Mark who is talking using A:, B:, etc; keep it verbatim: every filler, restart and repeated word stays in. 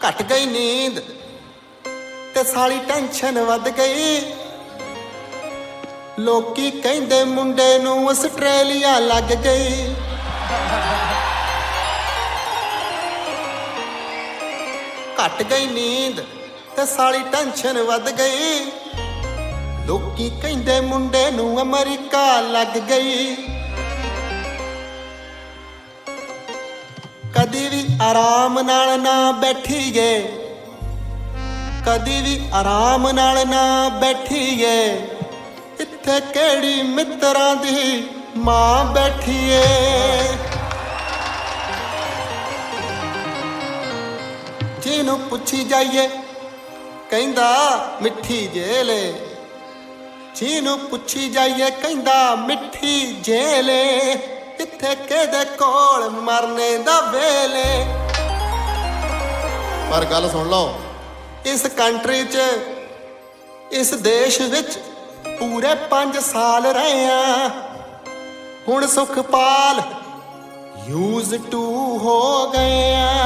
A: ਘਟ ਗਈ ਨੀਂਦ ਤੇ ਸਾਲੀ ਟੈਨਸ਼ਨ ਵੱਧ ਗਈ। ਲੋਕੀ ਕਹਿੰਦੇ ਮੁੰਡੇ ਨੂੰ ਆਸਟ੍ਰੇਲੀਆ ਲੱਗ ਗਈ। ਘਟ ਗਈ ਨੀਂਦ ਤੇ ਸਾਲੀ ਟੈਨਸ਼ਨ ਵੱਧ ਗਈ। ਲੋਕੀ ਕਹਿੰਦੇ ਮੁੰਡੇ ਨੂੰ ਅਮਰੀਕਾ ਲੱਗ ਗਈ। ਕਦੀ ਵੀ ਆਰਾਮ ਨਾਲ ਨਾ ਬੈਠੀਏ, ਕਦੀ ਵੀ ਆਰਾਮ ਨਾਲ ਨਾ ਬੈਠੀਏ। ਇੱਥੇ ਕਿਹੜੀ ਮਿੱਤਰਾਂ ਦੀ ਮਾਂ ਬੈਠੀਏ। ਜਿਹਨੂੰ ਪੁੱਛੀ ਜਾਈਏ ਕਹਿੰਦਾ ਮਿੱਠੀ ਜੇਲ, ਜਿਹਨੂੰ ਪੁੱਛੀ ਜਾਈਏ ਕਹਿੰਦਾ ਮਿੱਠੀ ਜੇਲ। ਕਿੱਥੇ ਕਿਹਦੇ ਕੋਲ ਮਰਨੇ ਦਾ ਵੇਲੇ। ਪਰ ਗੱਲ ਸੁਣ ਲਓ, ਇਸ ਕੰਟਰੀ 'ਚ ਇਸ ਦੇਸ਼ ਵਿੱਚ ਪੂਰੇ ਪੰਜ ਸਾਲ ਰਹੇ ਆ। ਹੁਣ ਸੁਖਪਾਲ ਯੂਜ਼ ਟੂ ਹੋ ਗਏ ਆ।